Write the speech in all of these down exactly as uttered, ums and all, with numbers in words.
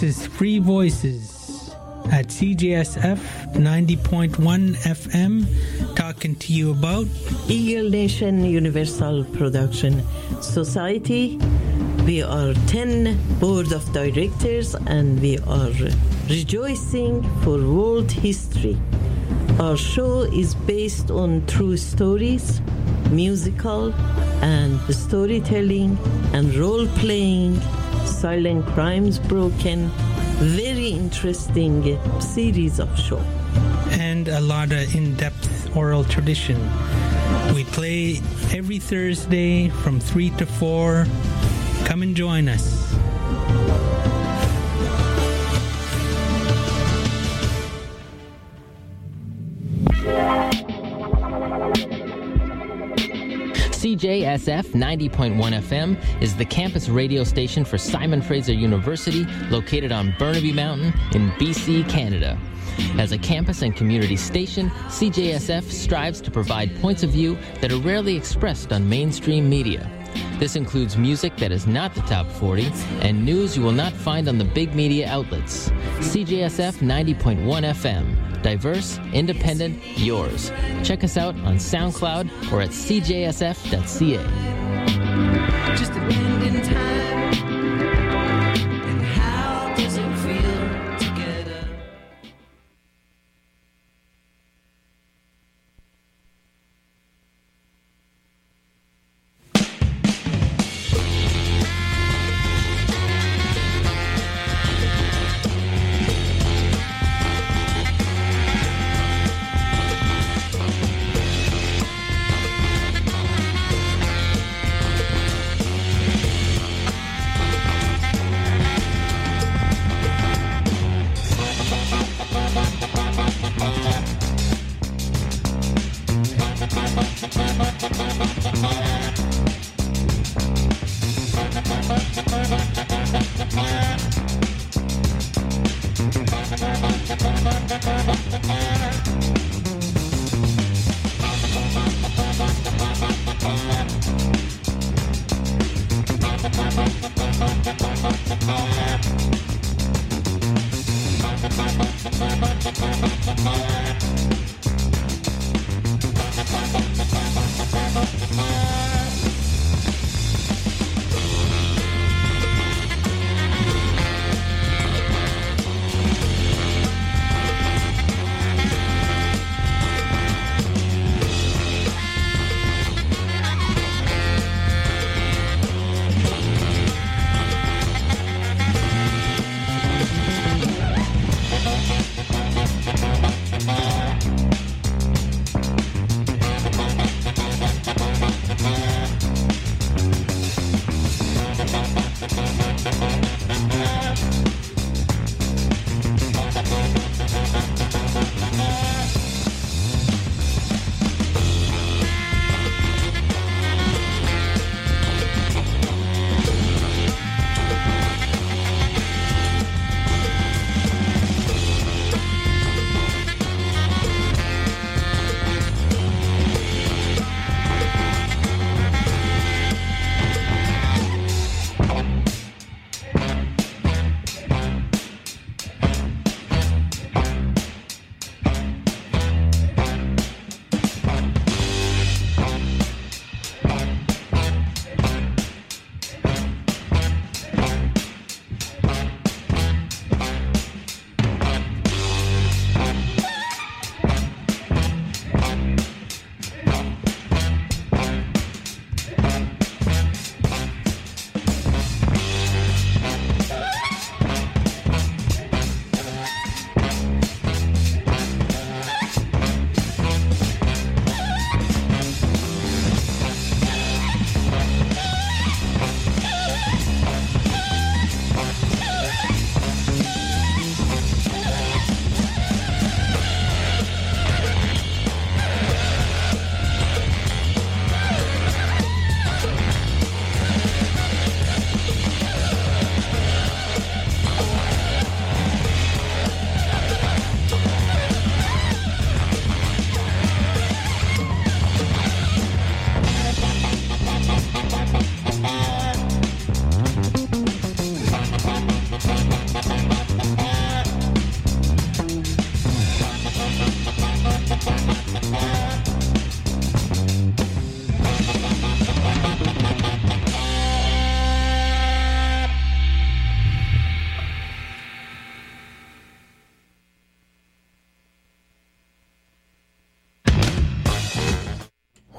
is Free Voices at C J S F ninety point one F M, talking to you about Eagle Nation Universal Production Society. We are ten board of directors and we are rejoicing for world history. Our show is based on true stories, musical and storytelling and role-playing, silent crimes broken, very interesting series of show. And a lot of in-depth oral tradition. We play every Thursday from three to four. Come and join us. C J S F ninety point one F M is the campus radio station for Simon Fraser University, located on Burnaby Mountain in B C, Canada. As a campus and community station, C J S F strives to provide points of view that are rarely expressed on mainstream media. This includes music that is not the top forty and news you will not find on the big media outlets. C J S F ninety point one F M. Diverse, independent, yours. Check us out on SoundCloud or at c j s f dot c a. Just a bend in time. And how does it feel together?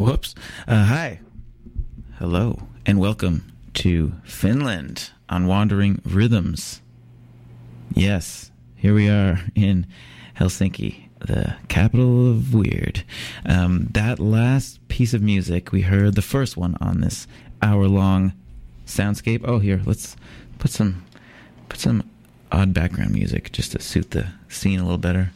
Whoops. Uh, hi. Hello. And welcome to Finland on Wandering Rhythms. Yes, here we are in Helsinki, the capital of weird. Um, that last piece of music, we heard the first one on this hour-long soundscape. Oh, here, let's put some put some odd background music just to suit the scene a little better.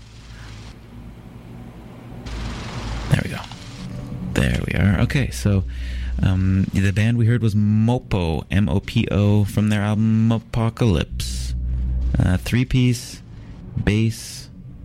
There we go. There we are. Okay, so um, the band we heard was Mopo, M O P O, from their album Apocalypse. Uh, three-piece, bass,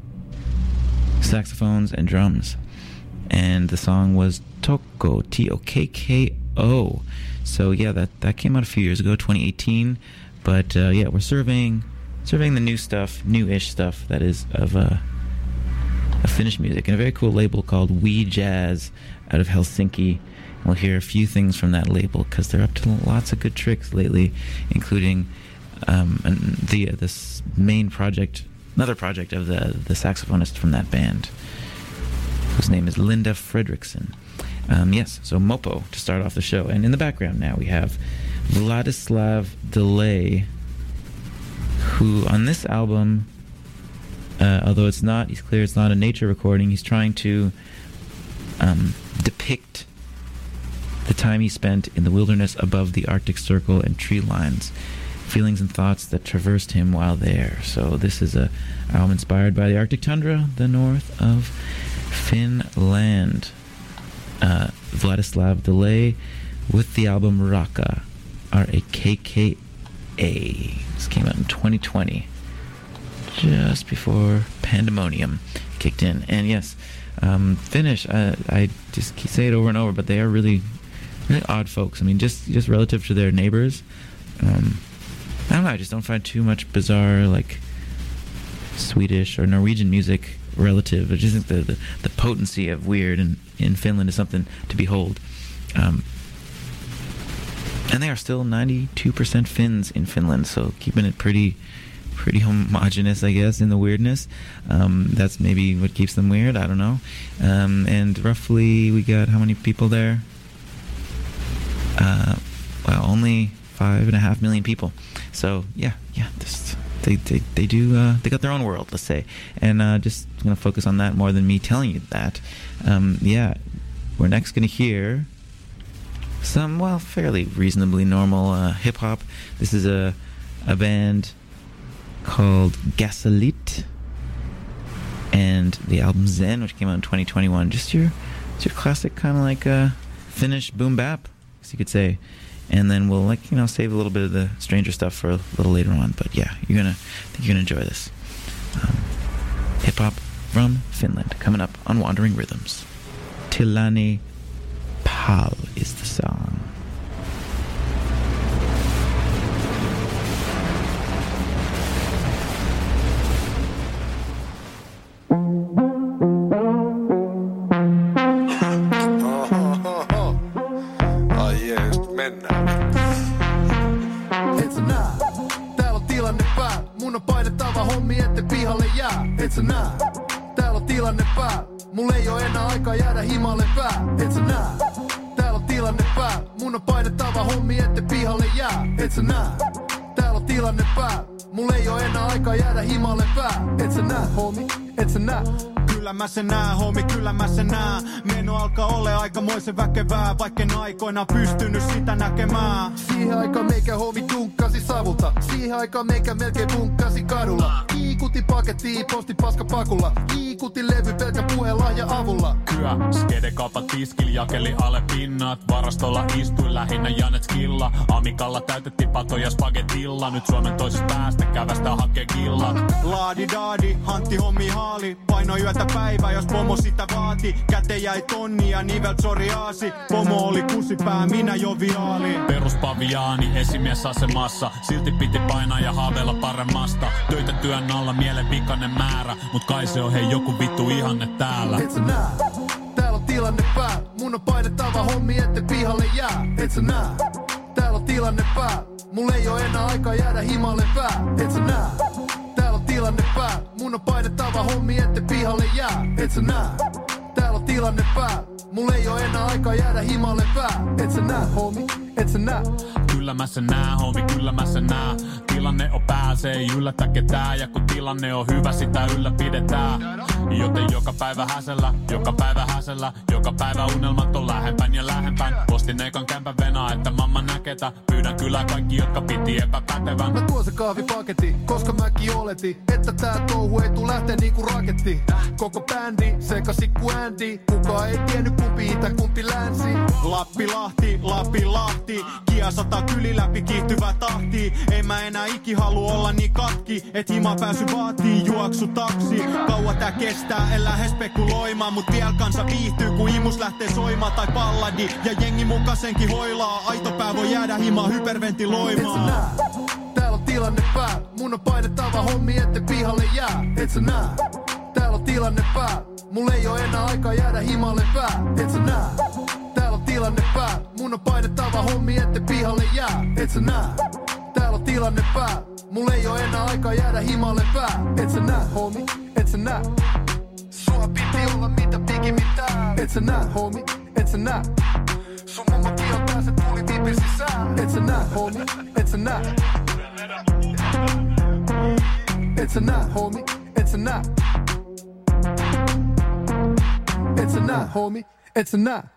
saxophones, and drums. And the song was Toko, T O K K O. So yeah, that, that came out a few years ago, twenty eighteen. But uh, yeah, we're surveying surveying the new stuff, new-ish stuff that is of uh, of Finnish music, and a very cool label called We Jazz out of Helsinki. We'll hear a few things from that label because they're up to lots of good tricks lately, including um, and the uh, this main project, another project of the the saxophonist from that band, whose name is Linda Fredriksson. Um, yes, so Mopo to start off the show, and in the background now we have Vladislav Delay, who on this album, uh, although it's not, he's clear it's not a nature recording, he's trying to um, depict the time he spent in the wilderness above the Arctic Circle and tree lines, feelings and thoughts that traversed him while there. So this is a album inspired by the Arctic tundra, the north of Finland. Uh, Vladislav Delay with the album Raka, R A K K A. This came out in twenty twenty, just before Pandemonium kicked in. And yes, um, Finnish, uh, I just say it over and over, but they are really, really odd folks. I mean, just just relative to their neighbors. Um, I don't know, I just don't find too much bizarre, like, Swedish or Norwegian music relative. I just think the, the, the potency of weird in, in Finland is something to behold. Um, and they are still ninety-two percent Finns in Finland, so keeping it pretty pretty homogenous, I guess, in the weirdness. Um, that's maybe what keeps them weird, I don't know. Um, and roughly, we got how many people there? Uh, well, only five and a half million people. So, yeah, yeah, just... They, they they do uh, they got their own world, let's say, and uh, just gonna focus on that more than me telling you that. Um, yeah, we're next gonna hear some well fairly reasonably normal uh, hip hop. This is a a band called Gasolit, and the album Zen, which came out in twenty twenty-one. Just your it's your classic kind of like uh, Finnish boom bap, as you could say. And then we'll, like, you know, save a little bit of the stranger stuff for a little later on. But yeah, you're gonna, I think you're gonna enjoy this. Um, hip hop from Finland coming up on Wandering Rhythms. Tilani Pal is the song. Et sä nää? Täällä on tilanne pää. Mulla ei oo enää aikaa jäädä himalle pää. Et sä nää? Täällä on tilanne pää. Mun on painettava hommi, ette pihalle jää. Et sä nää? Täällä on tilanne pää. Mulla ei oo enää aikaa jäädä himalle pää. Et sä nää, hommi? Et sä nää? Kyllä mä sen nää, hommi, kyllä mä sen nää. Meno alkaa ole aikamoisen väkevää, vaikken aikoina pystynyt sitä näkemään. Siihen aikaan meikä hommi tunkkasi savulta. Siihen aikaan meikä melkein bunkkasi kadulla. Kiikuti pakettiin, posti paska pakulla. Kiikuti levy pelkä puhelahja avulla. Kyä, skedekaupat tiskil jakeli alle pinnat. Varastolla istuin lähinnä Janet Skilla. Amikalla täytettiin patoja spagetilla. Nyt Suomen toisesta päästä kävästä hakee killat. Laadi daadi, Hantti hommi haali. Paino yötä päivä, jos pomo sitä vaati. Käteen jäi tonni ja nivel psoriaasi. Pomo oli kusipää, minä joviaali. Peruspaviaani, esimiesasemassa. Silti piti painaa ja haaveilla paremmasta. Töitä työn alla, mielen vikainen määrä. Mut kai se on hei joku vittu ihanne täällä. Et sä nää? Täällä on tilanne pää. Mun on painettava hommi, ette pihalle jää. Et sä nää? Täällä on tilanne pää. Mulla ei oo enää aikaa jäädä himalle pää. Et sä nää? Täällä on tilanne pää. Mun on painettava hommi, ette pihalle jää. Et sä nää? Täällä on tilanne pää. mulla ei oo enää aikaa jäädä himalle pää. Et sä nää, homie, et sä nää. Kyllä mä sen nää, homie, kyllä mä sen nää. Tilanne on pää, se ei yllätä ketään. Ja kun tilanne on hyvä, sitä ylläpidetään. Joten joka päivä häsellä, joka päivä häsellä. Joka päivä unelmat on lähempän ja lähempän. Postin ekan kämpän venaa, että mamma näketä. Pyydän kyllä kaikki, jotka piti epäpätevän. Mä tuon se kahvipaketti, koska mäkin oletin, että tää touhu ei tuu lähtee niinku raketti. Koko bändi, sekasi ku Andy. Kukaan ei tiennyt kumpi itä, kumpi länsi. Lappi Lahti, Lappi Lahti. Kia sata kyli läpi kiihtyvä tahti. En mä enää iki halu olla niin katki, et hima pääsy vaatii juoksu taksi. Kauan tää kestää, en lähde spekuloimaan, mut viel kansa viihtyy kun imus lähtee soimaan tai palladi. Ja jengi mukasenkin hoilaa, aito pää voi jäädä himaa hyperventiloimaan. Et sä nää, täällä on tilanne pää. Mun on painettava hommi, ette pihalle jää. Et sä nää, täällä on tilanne pää. Mulla ei oo enää aikaa jäädä himalle pää. Et sä nää, täällä on tilanne pää. Mun on painettava hommi, ette pihalle jää. Et sä nää, täällä on tilanne pää. Mulla ei oo enää aikaa jäädä himalle pää. Et sä nää, homie, et sä nää. Sua piti olla mitä pikimmin täällä. Et sä nää, homie, et sä nää. Sun mummo kieltää, se tuli vipin sisään. Et sä nää, homie, et sä nää. Et sä nää, homie, et sä nää. Et sä nää, homie, et sä nää.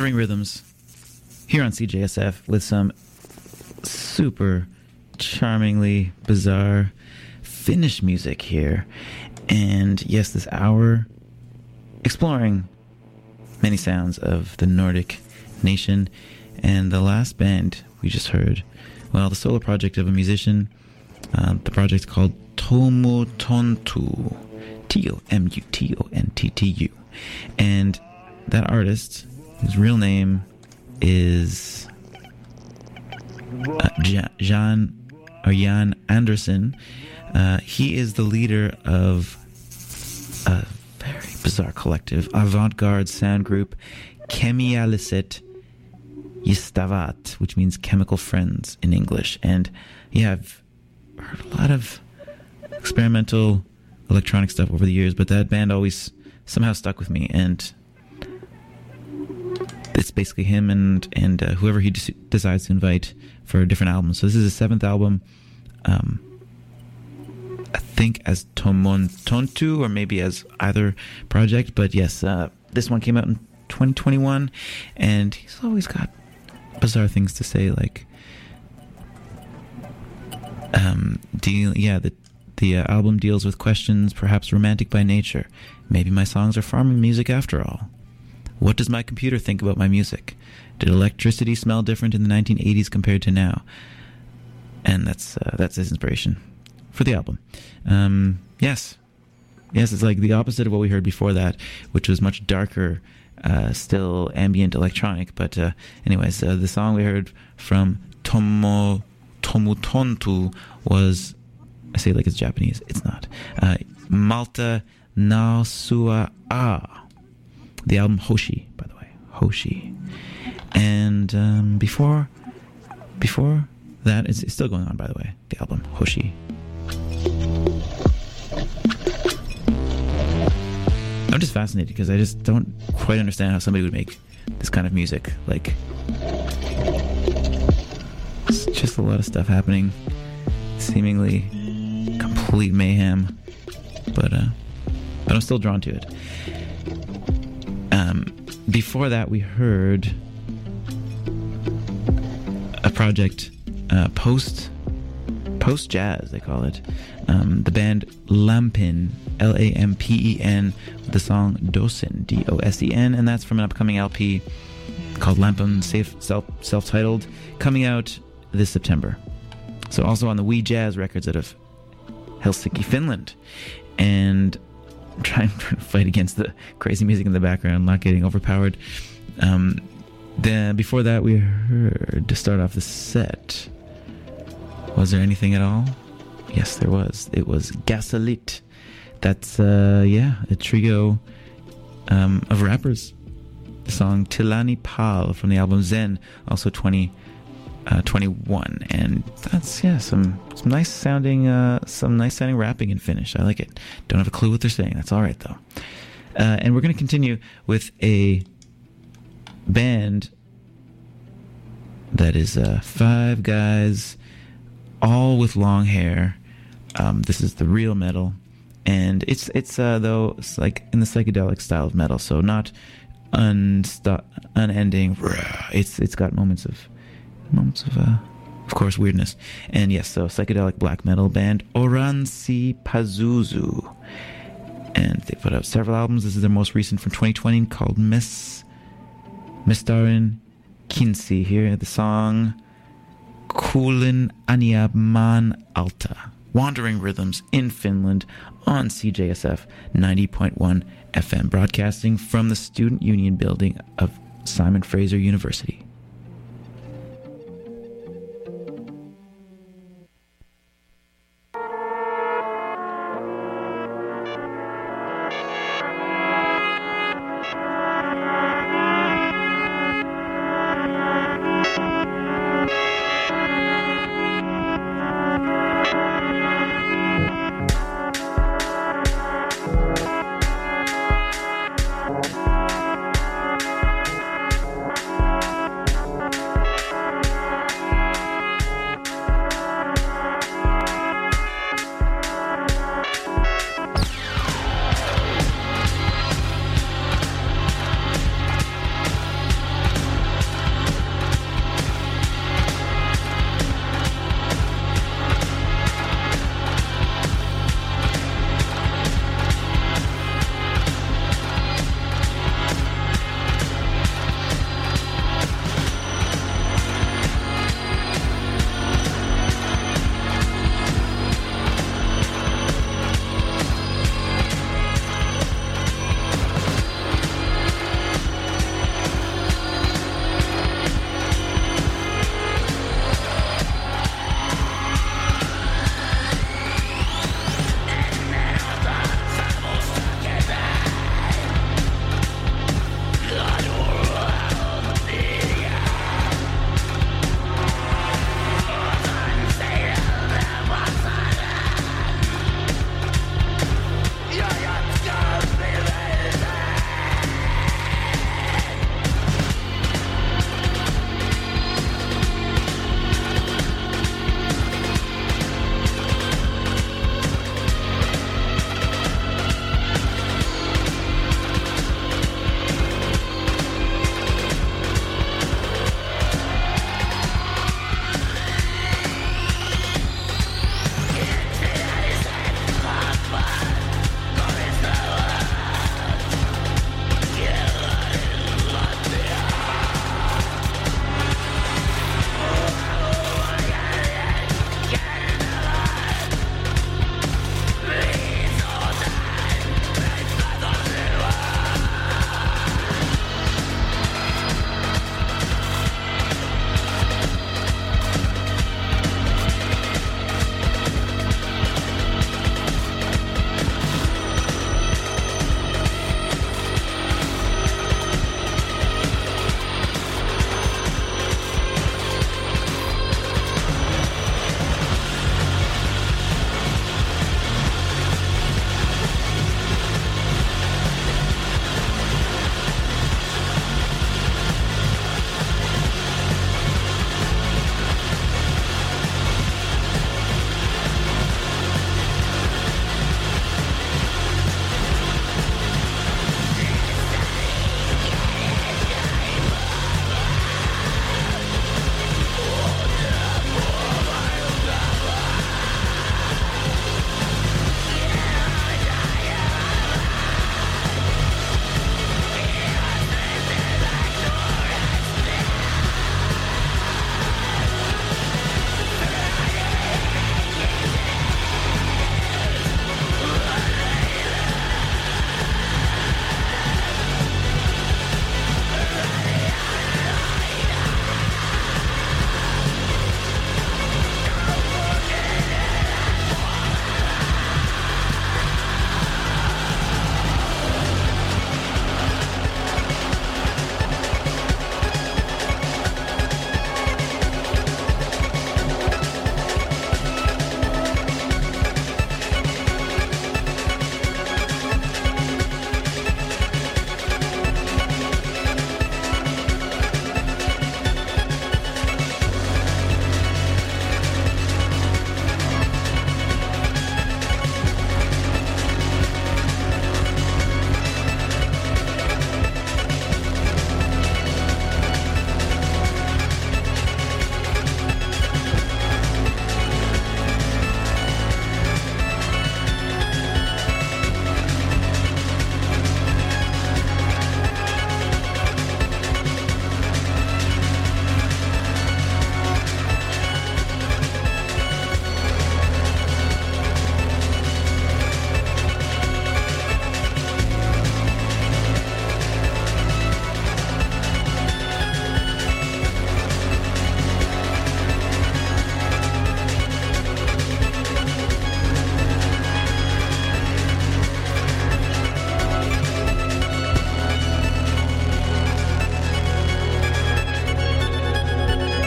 Wandering Rhythms here on C J S F with some super charmingly bizarre Finnish music here. And yes, this hour exploring many sounds of the Nordic nation. And the last band we just heard, well, the solo project of a musician, uh, the project called Tomu Tontu, T O M U T O N T T U. And that artist, his real name is uh, Jan or Jan Anderson. Uh, he is the leader of a very bizarre collective, avant-garde sound group, Kemialliset Yistavat, which means chemical friends in English. And yeah, I've heard a lot of experimental electronic stuff over the years, but that band always somehow stuck with me. And it's basically him and and uh, whoever he des- decides to invite for different albums. So this is his seventh album, um, I think as Tomon Tontu, or maybe as either project. But yes, uh, this one came out in twenty twenty-one, and he's always got bizarre things to say, like um, deal. Yeah, the the uh, album deals with questions perhaps romantic by nature. Maybe my songs are farming music after all. What does my computer think about my music? Did electricity smell different in the nineteen eighties compared to now? And that's uh, that's his inspiration for the album. Um, yes. Yes, it's like the opposite of what we heard before that, which was much darker, uh, still ambient electronic. But uh, anyways, uh, the song we heard from Tomo Tomutontu was, I say it like it's Japanese. It's not. Uh, Malta Nausua A. The album Hoshi, by the way. Hoshi. And um, before before that, it's, it's still going on, by the way, the album Hoshi. I'm just fascinated because I just don't quite understand how somebody would make this kind of music. Like, it's just a lot of stuff happening, seemingly complete mayhem, but uh, but I'm still drawn to it. Um, before that, we heard a project, uh, post post jazz, they call it. Um, the band Lampin, L A M P E N, with the song Dosen, D O S E N, and that's from an upcoming L P called Lampin, self self titled, coming out this September. So also on the We Jazz Records out of Helsinki, Finland, and I'm trying, trying to fight against the crazy music in the background, not getting overpowered. Um, then before that, we heard, to start off the set, was there anything at all? Yes, there was. It was Gasolit. That's, uh, yeah, a trio um, of rappers. The song Tilani Pal from the album Zen, also twenty twenty-one. And that's, yeah, some, some nice sounding, uh, some nice sounding rapping in Finnish. I like it. Don't have a clue what they're saying. That's all right, though. Uh, and we're going to continue with a band that is uh, five guys, all with long hair. Um, this is the real metal, and it's it's uh, though it's like in the psychedelic style of metal, so not unsto- unending. It's it's got moments of moments of uh, of course weirdness, and yes, so psychedelic black metal band Oranssi Pazuzu, and they put out several albums. This is their most recent from twenty twenty called Mes Mestarin Kinsi. Here the song Kuulin Ania Man Alta. Wandering Rhythms in Finland on C J S F ninety point one F M, broadcasting from the Student Union building of Simon Fraser University.